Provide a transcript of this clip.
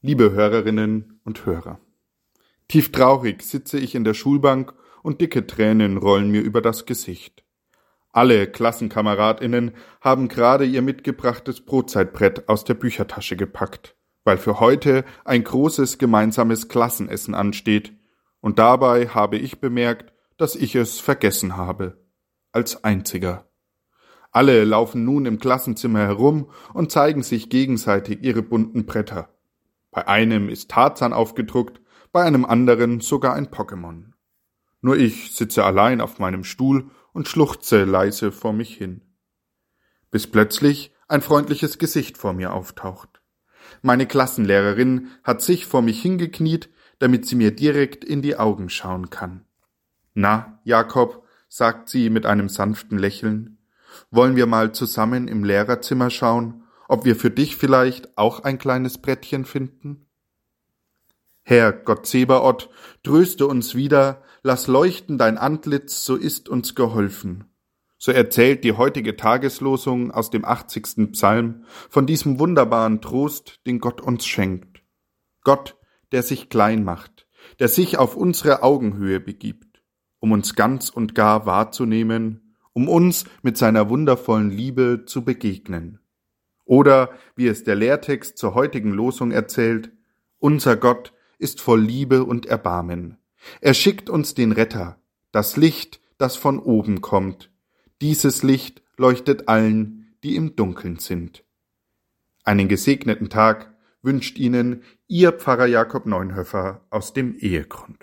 Liebe Hörerinnen und Hörer, tief traurig sitze ich in der Schulbank und dicke Tränen rollen mir über das Gesicht. Alle KlassenkameradInnen haben gerade ihr mitgebrachtes Brotzeitbrett aus der Büchertasche gepackt, weil für heute ein großes gemeinsames Klassenessen ansteht, und dabei habe ich bemerkt, dass ich es vergessen habe. Als einziger. Alle laufen nun im Klassenzimmer herum und zeigen sich gegenseitig ihre bunten Bretter. Bei einem ist Tarzan aufgedruckt, bei einem anderen sogar ein Pokémon. Nur ich sitze allein auf meinem Stuhl und schluchze leise vor mich hin. Bis plötzlich ein freundliches Gesicht vor mir auftaucht. Meine Klassenlehrerin hat sich vor mich hingekniet, damit sie mir direkt in die Augen schauen kann. »Na, Jakob«, sagt sie mit einem sanften Lächeln, »wollen wir mal zusammen im Lehrerzimmer schauen, ob wir für dich vielleicht auch ein kleines Brettchen finden?« Herr Gott Zebaoth, tröste uns wieder, lass leuchten dein Antlitz, so ist uns geholfen. So erzählt die heutige Tageslosung aus dem 80. Psalm von diesem wunderbaren Trost, den Gott uns schenkt. Gott, der sich klein macht, der sich auf unsere Augenhöhe begibt, um uns ganz und gar wahrzunehmen, um uns mit seiner wundervollen Liebe zu begegnen. Oder, wie es der Lehrtext zur heutigen Losung erzählt, unser Gott ist voll Liebe und Erbarmen. Er schickt uns den Retter, das Licht, das von oben kommt. Dieses Licht leuchtet allen, die im Dunkeln sind. Einen gesegneten Tag wünscht Ihnen Ihr Pfarrer Jakob Neunhöfer aus dem Ehegrund.